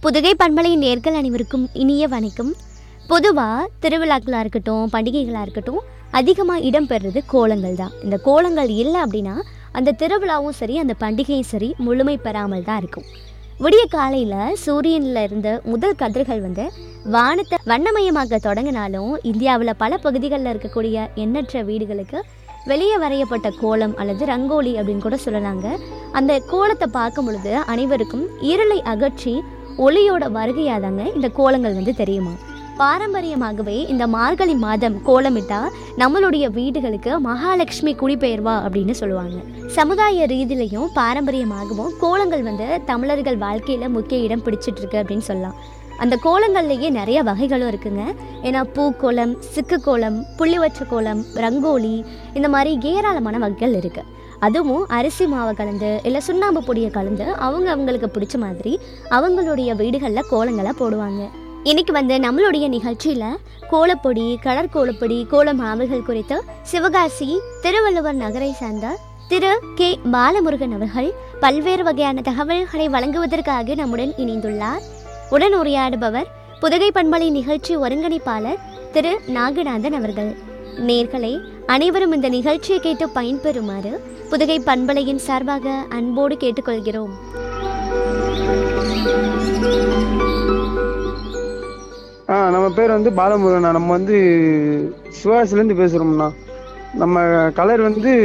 புதுகை பண்பலை நேர்கள் அனைவருக்கும் இனிய வணக்கம். பொதுவாக திருவிழாக்களாக இருக்கட்டும், பண்டிகைகளாக இருக்கட்டும், அதிகமாக இடம்பெறுறது கோலங்கள் தான். இந்த கோலங்கள் இல்லை அப்படின்னா அந்த திருவிழாவும் சரி, அந்த பண்டிகையும் சரி முழுமை பெறாமல் தான் இருக்கும். விடிய காலையில் சூரியனில் இருந்த முதல் கதிர்கள் வானத்தை வண்ணமயமாக்க தொடங்கினாலும் இந்தியாவில் பல பகுதிகளில் இருக்கக்கூடிய எண்ணற்ற வீடுகளுக்கு வெளியே வரையப்பட்ட கோலம் அல்லது ரங்கோலி அப்படின்னு கூட சொல்லலாங்க. அந்த கோலத்தை பார்க்கும் பொழுது அனைவருக்கும் இருளை அகற்றி ஒளியோட வருகையாதாங்க இந்த கோலங்கள் தெரியுமா. பாரம்பரியமாகவே இந்த மார்கழி மாதம் கோலமிட்டா நம்மளுடைய வீடுகளுக்கு மகாலட்சுமி குடிபெயர்வா அப்படின்னு சொல்லுவாங்க. சமுதாய ரீதியிலையும் பாரம்பரியமாகவும் கோலங்கள் தமிழர்கள் வாழ்க்கையில முக்கிய இடம் பிடிச்சிட்டு இருக்கு அப்படின்னு சொல்லலாம். அந்த கோலங்கள்லேயே நிறைய வகைகளும் இருக்குங்க. ஏன்னா பூக்கோலம், சிக்கு கோலம், புள்ளி வச்ச கோலம், ரங்கோலி, இந்த மாதிரி ஏராளமான வகைகள் இருக்கு. அதுவும் அரிசி மாவை கலந்து இல்லை சுண்ணாம்பு பொடியை கலந்து அவங்களுக்கு பிடிச்ச மாதிரி அவங்களுடைய வீடுகளில் கோலங்களை போடுவாங்க. இன்னைக்கு நம்மளுடைய நிகழ்ச்சியில் கோலப்பொடி, கலர் கோலப்பொடி, கோல மாவுகள் குறித்து சிவகாசி திருவள்ளுவர் நகரை சார்ந்த திரு கே பாலமுருகன் அவர்கள் பல்வேறு வகையான தகவல்களை வழங்குவதற்காக நம்முடன் இணைந்துள்ளார். உடன் உரையாடுபவர் புதுகை பண்பலை நிகழ்ச்சி ஒருங்கிணைப்பாளர் திரு நாகநாதன் அவர்கள். நேர்களே, அனைவரும் இந்த நிகழ்ச்சியை கேட்டு பயன்பெறுமாறு புதுகை பண்பலையின் சார்பாக அன்போடு கேட்டுக்கொள்கிறோம். நம்ம பேர் பாலமுருகன். நம்ம சிவாசிலேருந்து பேசுகிறோம்ண்ணா. நம்ம கலர்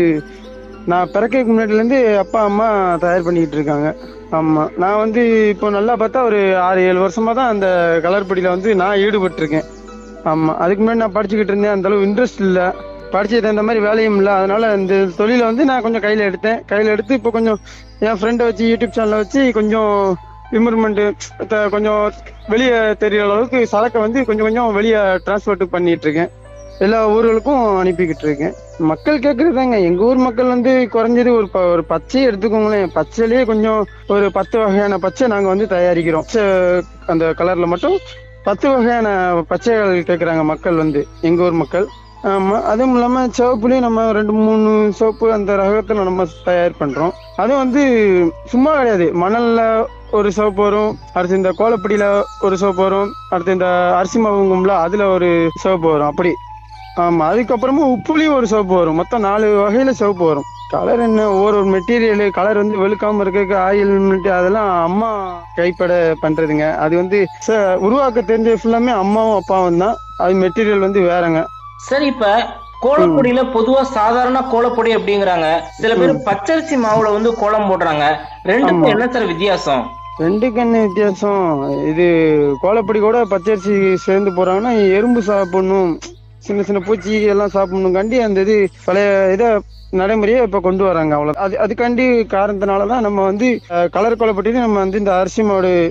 நான் பிறக்கிறதுக்கு முன்னாடிலேருந்து அப்பா அம்மா தயார் பண்ணிக்கிட்டு இருக்காங்க. ஆமாம், நான் இப்போ நல்லா பார்த்தா ஒரு 6-7 வருஷமாக தான் அந்த கலர் பொடியில் நான் ஈடுபட்டிருக்கேன். ஆமாம், அதுக்கு முன்னாடி நான் படிச்சுக்கிட்டு இருந்தேன். அந்தளவு இன்ட்ரெஸ்ட் இல்லை, படிச்சது அந்த மாதிரி வேலையும் இல்லை. அதனால் இந்த தொழிலை நான் கொஞ்சம் கையில் எடுத்து இப்போ கொஞ்சம் என் ஃப்ரெண்டை வச்சு யூடியூப் சேனலை வச்சு கொஞ்சம் இம்ப்ரூவ்மெண்ட்டு கொஞ்சம் வெளியே தெரிகிற அளவுக்கு சரக்கை கொஞ்சம் கொஞ்சம் வெளியே டிரான்ஸ்போர்ட் பண்ணிகிட்டு இருக்கேன். எல்லா ஊர்களுக்கும் அனுப்பிக்கிட்டு இருக்கேன். மக்கள் கேட்குறதாங்க, எங்கள் ஊர் மக்கள் குறைஞ்சது ஒரு பச்சையை எடுத்துக்கோங்களேன். பச்சையிலேயே கொஞ்சம் ஒரு 10 வகையான பச்சை நாங்கள் தயாரிக்கிறோம். அந்த கலரில் மட்டும் 10 வகையான பச்சைகள் கேட்குறாங்க மக்கள் எங்கள் ஊர் மக்கள். ஆமாம், அதுவும் இல்லாமல் சிவப்புலேயும் நம்ம 2-3 சிவப்பு அந்த ரகத்தில் நம்ம தயார் பண்ணுறோம். அதுவும் சும்மா கிடையாது. மணலில் ஒரு சிவப்பு வரும், அடுத்து இந்த கோலப்பொடியில் ஒரு சிவப்பு வரும், அடுத்து இந்த அரிசி மாவுங்கும்ல அதில் ஒரு சிவப்பு வரும். அப்படி ஆமாம், அதுக்கப்புறமா உப்புலேயும் ஒரு சிவப்பு வரும். மொத்தம் 4 வகையில் சிவப்பு வரும். கலர் என்ன, ஒரு மெட்டீரியலு கலர் வெளுக்காமல் இருக்க ஆயில் அதெல்லாம் அம்மா கைப்பட பண்ணுறதுங்க. அது உருவாக்க தெரிஞ்ச ஃபுல்லாமே அம்மாவும் அப்பாவும் தான். அது மெட்டீரியல் வேறங்க. சரி, இப்ப கோலப்பொடியில பொதுவா சாதாரண கோலப்பொடி அப்படிங்கிறாங்க, சில பேர் பச்சரிசி மாவுல கோலம் போடுறாங்க. ரெண்டுக்கும் என்ன சார் வித்தியாசம்? ரெண்டுக்கு என்ன வித்தியாசம், இது கோலப்பொடி கூட பச்சரிசி சேர்ந்து போறாங்கன்னா எறும்பு சாப்பிடணும், சின்ன சின்ன பூச்சி எல்லாம் சாப்பிடணும் காண்டி அந்த இது பழைய இதை நடைமுறையை இப்ப கொண்டு வராங்க. அவ்வளவு அதுக்காண்டி காரணத்தினாலதான் நம்ம கலர் கோலப்பொடி நம்ம இந்த அரிசி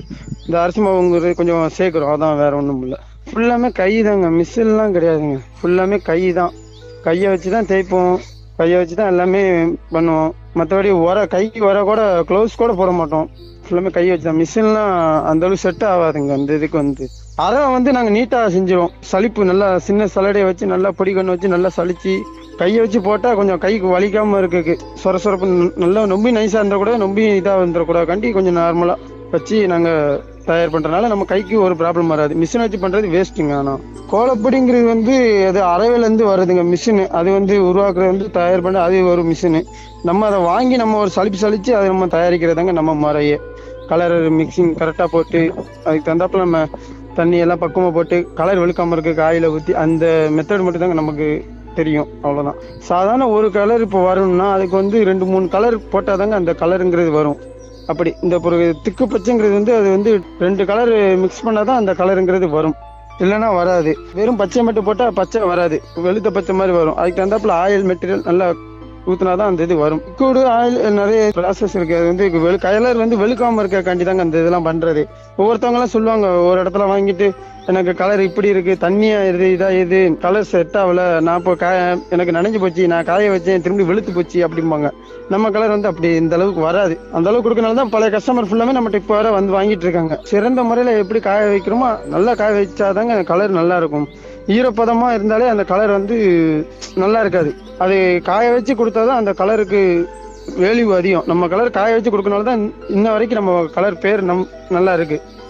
மாவுங்கிறது கொஞ்சம் சேர்க்கிறோம். அதான், வேற ஒண்ணும் இல்லை. ஃபுல்லாமே கை தாங்க, மிஷின்லாம் கிடையாதுங்க. ஃபுல்லாமே கை தான். கையை வச்சுதான் தேய்ப்போம், கையை வச்சுதான் எல்லாமே பண்ணுவோம். மற்றபடி கைக்கு கூட க்ளவுஸ் கூட போட மாட்டோம். ஃபுல்லாமே கையை வச்சுதான். மிஷின்லாம் அந்த அளவுக்கு செட் ஆகாதுங்க. அந்த இதுக்கு அதை நாங்கள் நீட்டாக செஞ்சிருவோம். சளிப்பு நல்லா சின்ன சலடையை வச்சு நல்லா பொடி கண்ணு வச்சு நல்லா சளிச்சு கையை வச்சு போட்டால் கொஞ்சம் கைக்கு வலிக்காமல் இருக்கு. சொரப்பு நல்லா ரொம்ப நைஸாக இருந்தால் கூட ரொம்ப இதாக வந்துடக்கூடாது கண்டி கொஞ்சம் நார்மலாக வச்சு நாங்கள் தயார் பண்ணுறதுனால நம்ம கைக்கு ஒரு ப்ராப்ளம் வராது. மிஷினை வச்சு பண்ணுறது வேஸ்ட்டுங்க. ஆனால் கோலப்பொடிங்கிறது அது அரைவிலேருந்து வருதுங்க மிஷினு. அது உருவாக்குறது தயார் பண்ண அது ஒரு மிஷினு. நம்ம அதை வாங்கி நம்ம ஒரு சளிச்சு அதை நம்ம தயாரிக்கிறதாங்க நம்ம முறையே. கலர் மிக்சிங் கரெக்டாக போட்டு அதுக்கு தந்தாப்புல நம்ம தண்ணி எல்லாம் பக்குவமாக போட்டு கலர் வெளுக்காமல் இருக்க காயில் ஊற்றி அந்த மெத்தட் மட்டும் தாங்க நமக்கு தெரியும். அவ்வளோதான். சாதாரண ஒரு கலர் இப்போ வரணும்னா அதுக்கு 2-3 கலர் போட்டால் தாங்க அந்த கலருங்கிறது வரும். அப்படி இந்த ஒரு திக்கு பச்சைங்கிறது அது 2 கலர் மிக்ஸ் பண்ணாதான் அந்த கலருங்கிறது வரும், இல்லைன்னா வராது. வெறும் பச்சை மட்டும் போட்டால் பச்சை வராது, வெளுத்த பச்சை மாதிரி வரும். அதுக்கு தந்தாப்புல ஆயில் மெட்டீரியல் நல்லா ஊற்றினாதான் அந்த இது வரும். லிக்விடு ஆயில் நிறைய ப்ராசஸ் இருக்கு. அது கலர் வெளுக்காமல் இருக்க காண்டி தாங்க அந்த இதெல்லாம் பண்றது. ஒவ்வொருத்தவங்கலாம் சொல்லுவாங்க, ஒரு இடத்துல வாங்கிட்டு எனக்கு கலர் இப்படி இருக்கு, தண்ணியா இது இதா இது கலர் செட் ஆகல, நான் இப்போ எனக்கு நனைஞ்சு போச்சு, நான் காய வச்சேன் திரும்பி வெளுத்து போச்சு அப்படிம்பாங்க. நம்ம கலர் அப்படி இந்த அளவுக்கு வராது. அந்த அளவுக்கு கொடுக்கறனால தான் பழைய கஸ்டமர் ஃபுல்லாமே நம்மகிட்ட இப்போ வர வாங்கிட்டு இருக்காங்க. சிறந்த முறையில எப்படி காய வைக்கிறோமோ நல்லா காய வச்சாதாங்க கலர் நல்லா இருக்கும். ஈரப்பதமா இருந்தாலே அந்த கலர் நல்லா இருக்காது. அது காய வச்சு கொடுத்தாதான் அந்த கலருக்கு வேல்யூ அதிகம். நம்ம கலர் காய வச்சு கொடுக்கறனால தான் இன்ன வரைக்கும் நம்ம கலர் பேர் நல்லா இருக்கு.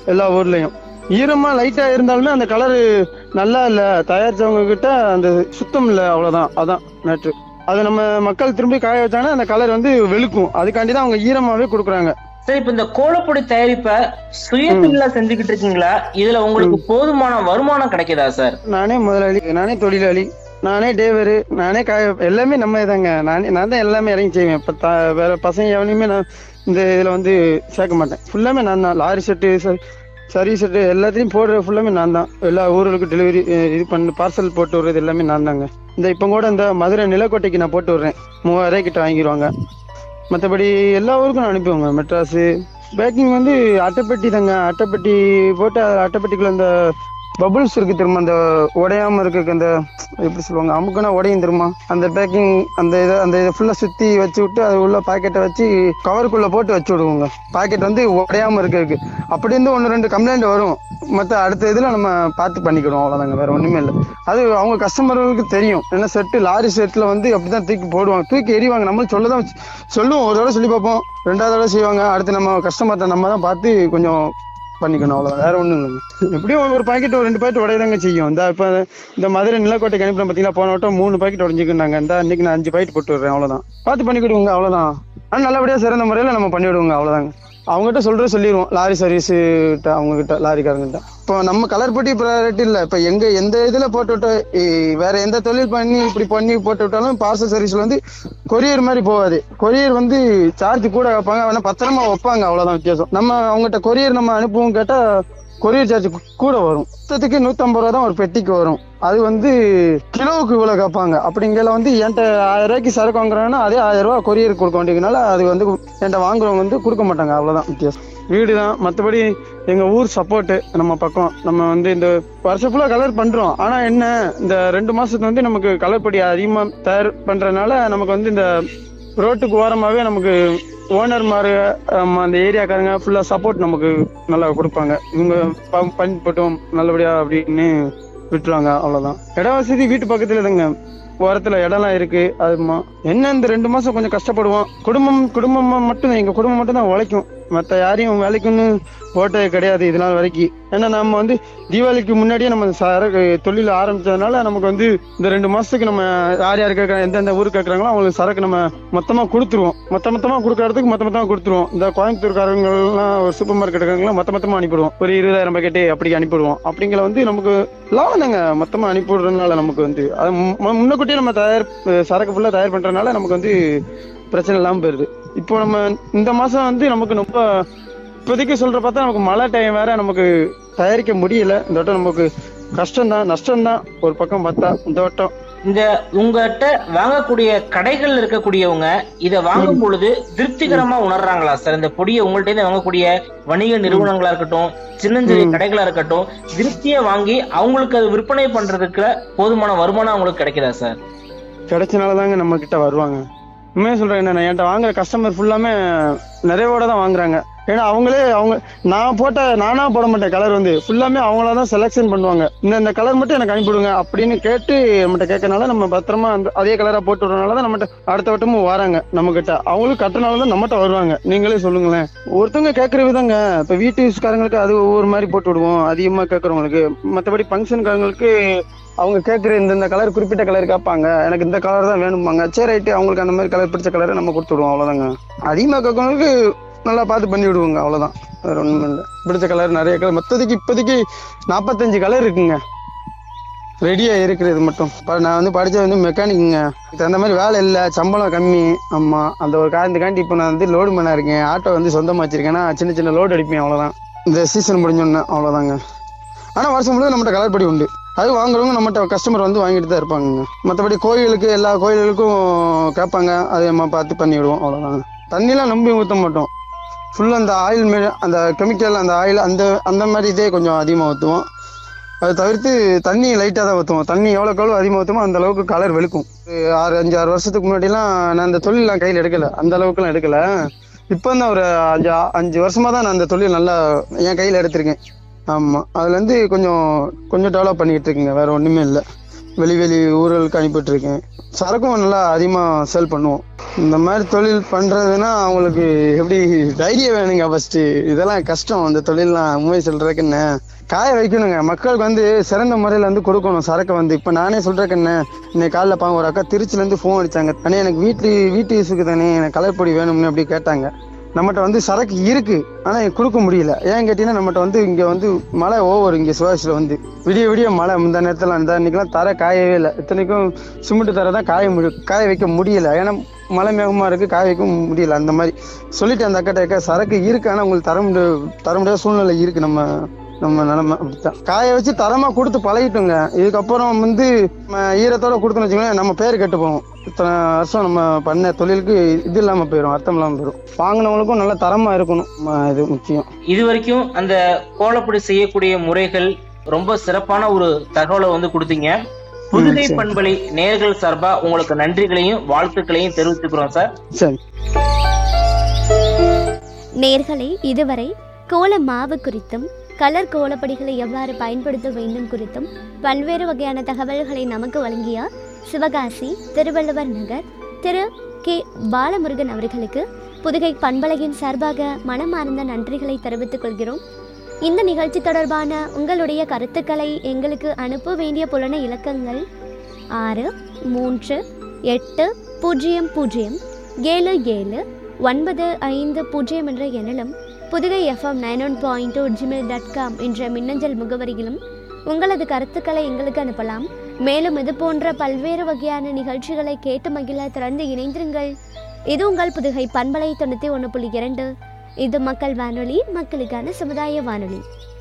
எல்லா ஊர்லயும். ஈரமா லைட்டா இருந்தாலுமே அந்த கலரு நல்லா இல்ல, தயாரிச்சவங்க கிட்ட அந்த சுத்தம் இல்ல, அவ்வளவுதான். அதான் மேட்ரு. அதை நம்ம மக்கள் திரும்பி காய வச்சாங்கன்னா அந்த கலர் வந்து வெளுக்கும். அதுக்காண்டிதான் அவங்க ஈரமாவே கொடுக்குறாங்க. சார், இப்ப இந்த கோலப்பொடி தயாரிப்ப சுயதொழிலா செஞ்சுக்கிட்டு இருக்கீங்களா? இதுல உங்களுக்கு போதுமான வருமானம் கிடைக்குதா சார்? நானே முதலாளி, நானே தொழிலாளி, நானே டிரைவரு, நானே எல்லாமே நம்ம இதாங்க. நான் தான் எல்லாமே இறங்கி செய்வேன். இப்ப வேற பசங்க எவனையுமே நான் இந்த இதுல வந்து சேர்க்க மாட்டேன். ஃபுல்லாமே நான் தான். லாரி செட்டு, சர்வீஸ் செட்டு எல்லாத்தையும் போடுற ஃபுல்லாமே நான் தான். எல்லா ஊர்களுக்கும் டெலிவரி இது பண்ணு, பார்சல் போட்டு விடுறது எல்லாமே நான் தாங்க. இந்த இப்போ கூட இந்த மதுரை நிலக்கோட்டைக்கு நான் போட்டு விடுறேன். 3000 கிட்ட வாங்கிடுவாங்க. மற்றபடி எல்லா ஊருக்கும் நான் அனுப்புவாங்க. மெட்ராஸு பேக்கிங் வந்து அட்டைப்பெட்டி தாங்க. அட்டைப்பெட்டி போட்டு அட்டைப்பெட்டிக்குள்ள இந்த பபுள்ஸ் இருக்கு திரும்ப, அந்த உடையாம இருக்கு, அந்த எப்படி சொல்லுவாங்க, அமுக்குனா உடையும் திரும்ப. அந்த பேக்கிங் அந்த இதை ஃபுல்லா சுத்தி வச்சு விட்டு அது உள்ள பாக்கெட்டை வச்சு கவருக்குள்ள போட்டு வச்சு விடுவோங்க. பாக்கெட் வந்து உடையாம இருக்கு. அப்படி இருந்து 1-2 கம்ப்ளைண்ட் வரும். மற்ற அடுத்த இதுல நம்ம பார்த்து பண்ணிக்கிடுவோம், அவ்வளவுதாங்க. வேற ஒண்ணுமே இல்லை. அது அவங்க கஸ்டமர்களுக்கு தெரியும். ஏன்னா செட்டு, லாரி செட்ல வந்து அப்படிதான் தூக்கி போடுவாங்க, தூக்கி எறிவாங்க. நம்மளும் சொல்லுவோம். ஒரு தடவை சொல்லி பார்ப்போம், 2வது தடவை செய்வாங்க. அடுத்து நம்ம கஸ்டமர்கிட்ட நம்ம தான் பார்த்து கொஞ்சம் பண்ணிக்கணும், அவ்வளவுதான். வேற ஒண்ணும் இல்லைங்க. எப்படியும் ஒரு பாக்கெட் 2 பாக்கெட் உடையதாங்க செய்யும். இந்த மதுரை நிலக்கோட்டைக்கு அனுப்பின பார்த்தீங்கன்னா, போன வட்டம் 3 பாக்கெட் உடஞ்சிக்கிட்டாங்க. இன்னைக்கு நான் 5 பாக்கெட் போட்டு விடுறேன், அவ்வளவுதான். பார்த்து பண்ணிக்கிடுவோங்க, அவ்வளவுதான். ஆனால் நல்லபடியா சிறந்த முறையில நம்ம பண்ணிவிடுவோங்க, அவ்வளவுதாங்க. அவங்ககிட்ட சொல்லிடுவோம், லாரி சர்வீஸ் அவங்க கிட்ட, லாரிக்காரங்கிட்ட. இப்போ நம்ம கலர் பொட்டி ப்ரையாரிட்டி இல்லை. இப்போ எந்த இதுல போட்டு விட்டோம், வேற எந்த தொழில் பண்ணி இப்படி பண்ணி போட்டு விட்டாலும் பார்சல் சர்வீஸ்ல வந்து கொரியர் மாதிரி போகாது. கொரியர் வந்து சார்ஜ் கூட வைப்பாங்க, வேணா பத்திரமா வைப்பாங்க, அவ்வளவுதான் வித்தியாசம். நம்ம அவங்ககிட்ட கொரியர் நம்ம அனுப்புவோம் கேட்டா கொரியர் சார்ஜ் கூட வரும். மொத்தத்துக்கு 150 ரூபா தான் ஒரு பெட்டிக்கு வரும். அது வந்து கிலோவுக்கு இவ்வளவு கேட்பாங்க. அப்படிங்கிற வந்து என்கிட்ட 1000 ரூபாய்க்கு சரக்கு வாங்குறாங்கன்னா அதே 1000 ரூபா கொரியர் கொடுக்க வேண்டியதுனால அது வந்து என்கிட்ட வாங்குறவங்க வந்து கொடுக்க மாட்டாங்க, அவ்வளவுதான் வித்தியாசம். வீடு தான். மற்றபடி எங்க ஊர் சப்போர்ட்டு, நம்ம பக்கம் நம்ம வந்து இந்த வருஷம் ஃபுல்லா கலர் பண்றோம். ஆனா என்ன, இந்த 2 மாசத்துக்கு வந்து நமக்கு கலர் பொடி அதிகமா தயார் பண்றதுனால நமக்கு வந்து இந்த ரோட்டுக்கு ஓரமாவே நமக்கு ஓனர் மாதிரி அந்த ஏரியாக்காரங்க ஃபுல்லா சப்போர்ட் நமக்கு நல்லா கொடுப்பாங்க. இவங்க பண்ணி போட்டோம் நல்லபடியா அப்படின்னு விட்டுருவாங்க, அவ்வளவுதான். இட வசதி வீட்டு பக்கத்துல தாங்க, ஓரத்துல இடம்லாம் இருக்கு. அதுமா என்ன இந்த 2 மாசம் கொஞ்சம் கஷ்டப்படுவோம். குடும்பமா மட்டும், எங்க குடும்பம் மட்டும் தான் உழைக்கும். மற்ற யாரையும் வேலைக்குன்னு போட்டது கிடையாது இது நாள் வரைக்கும். ஏன்னா நம்ம வந்து தீபாவளிக்கு முன்னாடியே நம்ம சரக்கு தொழில் ஆரம்பிச்சதுனால நமக்கு வந்து இந்த 2 மாசத்துக்கு நம்ம யார் கேட்கறாங்க, எந்தெந்த ஊருக்கு கேட்கறாங்களோ அவங்களுக்கு சரக்கு நம்ம மொத்தமா கொடுத்துருவோம். மொத்தமா கொடுக்கறதுக்கு மொத்தமா கொடுத்துருவோம். இந்த கோயம்புத்தூர்காரங்கலாம் ஒரு சூப்பர் மார்க்கெட் இருக்காங்களா, மொத்தமா அனுப்பிடுவோம். ஒரு 20,000 பாக்கெட்டு அப்படி அனுப்பிடுவோம். அப்படிங்கிற வந்து நமக்கு லாபம் தாங்க. மொத்தமா அனுப்பிவிடுறதுனால நமக்கு வந்து அது முன்னக்கூட்டியே நம்ம சரக்கு ஃபுல்லா தயார் பண்றதுனால நமக்கு வந்து பிரச்சனை இல்லாம போயிருது. இப்போ நம்ம இந்த மாசம் வந்து நமக்கு ரொம்ப இப்போதைக்கு சொல்ற பார்த்தா நமக்கு மழை டைம் வேற, நமக்கு தயாரிக்க முடியல. இந்த வட்டம் நமக்கு கஷ்டம்தான், நஷ்டம்தான் ஒரு பக்கம் பார்த்தா. இந்த வட்டம் இந்த உங்ககிட்ட வாங்கக்கூடிய கடைகள் இருக்கக்கூடியவங்க இதை வாங்கும் பொழுது திருப்திகரமா உணர்றாங்களா சார்? இந்த பொடியை உங்கள்ட்ட இருந்து வாங்கக்கூடிய வணிக நிறுவனங்களா இருக்கட்டும், சின்னஞ்சிறிய கடைகளா இருக்கட்டும், திருப்தியா வாங்கி அவங்களுக்கு அது விற்பனை பண்றதுக்கு போதுமான வருமானம் அவங்களுக்கு கிடைக்குதா சார்? கிடைச்சனாலதாங்க நம்ம கிட்ட வருவாங்க. உண்மையா சொல்றேன், என்ன என்கிட்ட வாங்குற கஸ்டமர் ஃபுல்லாமே நிறைவோட தான் வாங்குறாங்க. ஏன்னா நானா போட மாட்டேன். கலர் வந்து ஃபுல்லாமே அவங்களாதான் செலக்ஷன் பண்ணுவாங்க. இந்த கலர் மட்டும் எனக்கு அனுப்பிவிடுங்க அப்படின்னு கேட்டு நம்மகிட்ட கேட்கறனால நம்ம பத்திரமா அதே கலரா போட்டு விடுறதுனாலதான் நம்மகிட்ட அடுத்த வட்டமும் வராங்க. நம்ம கிட்ட அவங்களுக்கு கட்டுறதுனாலதான் நம்மகிட்ட வருவாங்க. நீங்களே சொல்லுங்களேன். ஒருத்தவங்க கேட்கற விதங்க, இப்ப வீட்டு யூஸ்காரங்களுக்கு அது ஒவ்வொரு மாதிரி போட்டு விடுவோம் அதிகமா கேட்கறவங்களுக்கு. மற்றபடி ஃபங்க்ஷன்காரங்களுக்கு அவங்க கேட்குற இந்த கலர், குறிப்பிட்ட கலர் கேட்பாங்க. எனக்கு இந்த கலர் தான் வேணும்பாங்க. சரி ரைட்டு, அவங்களுக்கு அந்த மாதிரி கலர் பிடிச்ச கலரை நம்ம கொடுத்துடுவோம், அவ்வளோதாங்க. அதிகமாக கேட்கறவங்களுக்கு நல்லா பார்த்து பண்ணி விடுவோங்க, அவ்வளோதான். வேற ஒன்றும் இல்லை. பிடிச்ச கலர் நிறைய கலர் மொத்தத்துக்கு இப்போதைக்கு 45 கலர் இருக்குங்க ரெடியா இருக்கிறது மட்டும். நான் வந்து படிச்சது வந்து மெக்கானிக்குங்க. அந்த மாதிரி வேலை இல்லை, சம்பளம் கம்மி. ஆமா, அந்த ஒரு காரணத்துக்காண்டி இப்போ நான் வந்து லோடு மேனா இருக்கேன். ஆட்டோ வந்து சொந்தமாக வச்சிருக்கேன்னா சின்ன லோடு அடிப்பேன், அவ்வளோதான். இந்த சீசன் முடிஞ்சோன்னே, அவ்வளோதாங்க. ஆனால் வருஷம் முழுவதும் நம்மகிட்ட கலர் பொடி உண்டு. அது வாங்குறவங்க நம்மகிட்ட கஸ்டமர் வந்து வாங்கிட்டு தான் இருப்பாங்க. மற்றபடி கோயிலுக்கு எல்லா கோயில்களுக்கும் கேட்பாங்க, அதை நம்ம பார்த்து பண்ணிவிடுவோம், அவ்வளோதாங்க. தண்ணிலாம் நம்பி ஊற்ற மாட்டோம். ஃபுல்லாக அந்த ஆயில் அந்த கெமிக்கல், அந்த ஆயில் அந்த மாதிரி இதே கொஞ்சம் அதிகமாக ஊற்றுவோம். அதை தவிர்த்து தண்ணி லைட்டாக தான் ஊற்றுவோம். தண்ணி எவ்வளோக்கு எவ்வளோ அதிகமாக ஊற்றுமோ அந்த அளவுக்கு கலர் வெளுக்கும். 5-6 வருஷத்துக்கு முன்னாடிலாம் நான் அந்த தொழிலெலாம் கையில் எடுக்கலை, அந்த அளவுக்குலாம் எடுக்கலை. இப்போ தான் ஒரு 5 வருஷமாக தான் நான் அந்த தொழில் நல்லா என் கையில் எடுத்திருக்கேன். ஆமாம், அதுலேருந்து கொஞ்சம் டெவலப் பண்ணிக்கிட்டு இருக்குங்க. வேறு ஒன்றுமே இல்லை. வெளி ஊர்களுக்கு அனுப்பிட்டுருக்கேன். சரக்கும் நல்லா அதிகமாக சேல் பண்ணுவோம். இந்த மாதிரி தொழில் பண்ணுறதுன்னா அவங்களுக்கு எப்படி தைரியம் வேணுங்க. ஃபஸ்ட்டு இதெல்லாம் கஷ்டம். அந்த தொழிலெலாம் உண்மை சொல்கிறதுக்குன்னு காய வைக்கணுங்க. மக்களுக்கு வந்து சிறந்த முறையில் வந்து கொடுக்கணும் சரக்கு வந்து. இப்போ நானே சொல்கிறேக்குன்னு இன்னைக்கு காலைல பாங்க ஒரு அக்கா திருச்சிலேருந்து ஃபோன் அடித்தாங்க. அண்ணே எனக்கு வீட்டு யூஸுக்கு தானே எனக்கு கலர் பொடி வேணும்னு அப்படி கேட்டாங்க. நம்மகிட்ட வந்து சரக்கு இருக்கு, ஆனால் கொடுக்க முடியல. ஏன் கேட்டீங்கன்னா நம்மகிட்ட வந்து இங்கே வந்து மழை ஓவர். இங்கே சிவாசியில் வந்து விடிய மழை. இந்த நேரத்தில் இன்னைக்கெல்லாம் தர காயவே இல்லை. இத்தனைக்கும் சிமெண்ட் தர தான் காய வைக்க முடியல. ஏன்னா மழை மேகமாக இருக்குது, காய வைக்க முடியல. அந்த மாதிரி சொல்லிட்டு அந்த அக்கா சரக்கு இருக்கு, ஆனால் உங்களுக்கு தர முடியாத சூழ்நிலை இருக்குது. நம்ம நிலைமை அப்படித்தான். காய வச்சு தரமாக கொடுத்து பழகிட்டோங்க. இதுக்கப்புறம் வந்து ஈரத்தோட கொடுத்தோன்னு வச்சுக்கோங்களேன், நம்ம பேர் கெட்டு போவோம். இத்தனை வருஷம் நம்ம பண்ண தொழிலுக்கு இது இல்லாமல் போயிடும், அர்த்தம் இல்லாமல் போயிடும். வாங்கினவங்களுக்கும் நல்ல தரமாக இருக்கணும், இது முக்கியம். இது வரைக்கும் அந்த கோலப்பொடி செய்யக்கூடிய முறைகள் ரொம்ப சிறப்பான ஒரு தகவலை வந்து கொடுத்தீங்க. புதுகை பண்பலை நேயர்கள் சார்பா உங்களுக்கு நன்றிகளையும் வாழ்த்துக்களையும் தெரிவித்துக்கிறோம் சார். சரி நேயர்களே, இதுவரை கோல மாவு குறித்தும் கலர் கோலப்படிகளை எவ்வாறு பயன்படுத்த வேண்டும் குறித்தும் பல்வேறு வகையான தகவல்களை நமக்கு வழங்கிய சிவகாசி திருவள்ளுவர் நகர் திரு கே பாலமுருகன் அவர்களுக்கு புதுகை பண்பலையின் சார்பாக மனமார்ந்த நன்றிகளை தெரிவித்துக் கொள்கிறோம். இந்த நிகழ்ச்சி தொடர்பான உங்களுடைய கருத்துக்களை எங்களுக்கு அனுப்ப வேண்டிய புலன இலக்கங்கள் 6380077950 என்ற எண்ணிலும் புதுகை FM 91.2 gmail.com என்ற மின்னஞ்சல் முகவரியிலும் உங்களது கருத்துக்களை எங்களுக்கு அனுப்பலாம். மேலும் இது போன்ற பல்வேறு வகையான நிகழ்ச்சிகளை கேட்டு மகிழ திறந்து இணைந்திருங்கள். இது உங்கள் புதுகை பண்பலை 91.2. இது மக்கள் வானொலி, மக்களுக்கான சமுதாய வானொலி.